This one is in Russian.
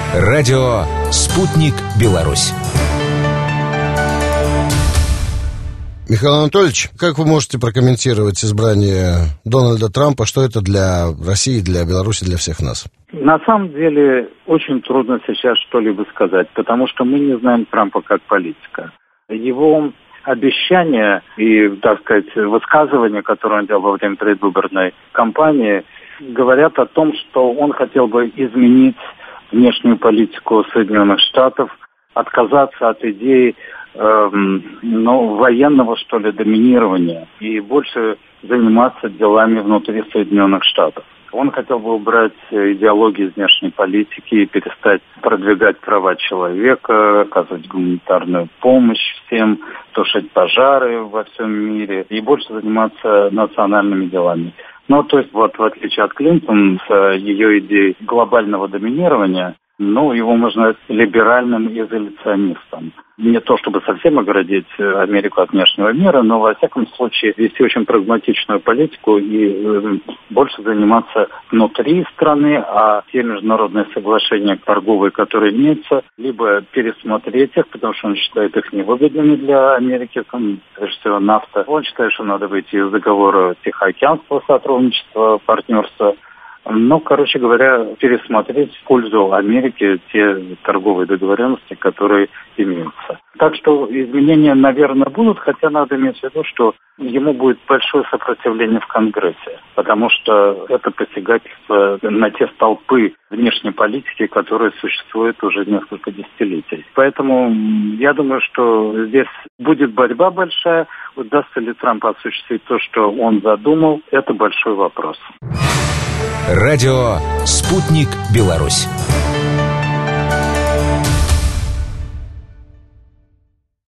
Радио «Спутник Беларусь». Михаил Анатольевич, как вы можете прокомментировать избрание Дональда Трампа? Что это для России, для Беларуси, для всех нас? На самом деле очень трудно сейчас что-либо сказать, потому что мы не знаем Трампа как политика. Его обещания и, так сказать, высказывания, которые он делал во время предвыборной кампании, говорят о том, что он хотел бы изменить внешнюю политику Соединенных Штатов, отказаться от идеи военного, что ли, доминирования и больше заниматься делами внутри Соединенных Штатов. Он хотел бы убрать идеологию внешней политики и перестать продвигать права человека, оказывать гуманитарную помощь всем, тушить пожары во всем мире и больше заниматься национальными делами. То есть, в отличие от Клинтон, с ее идеей глобального доминирования, его можно назвать либеральным изоляционистом. Не то чтобы совсем оградить Америку от внешнего мира, но, во всяком случае, вести очень прагматичную политику и больше заниматься внутри страны, а те международные соглашения торговые, которые имеются, либо пересмотреть их, потому что он считает их невыгодными для Америки, прежде всего нафта. Он считает, что надо выйти из договора Тихоокеанского сотрудничества, партнерства. Короче говоря, пересмотреть в пользу Америки те торговые договоренности, которые имеются. Так что изменения, наверное, будут, хотя надо иметь в виду, что ему будет большое сопротивление в Конгрессе, потому что это посягательство на те столпы внешней политики, которые существуют уже несколько десятилетий. Поэтому я думаю, что здесь будет борьба большая. Удастся ли Трампу осуществить то, что он задумал, это большой вопрос. Радио «Спутник Беларусь».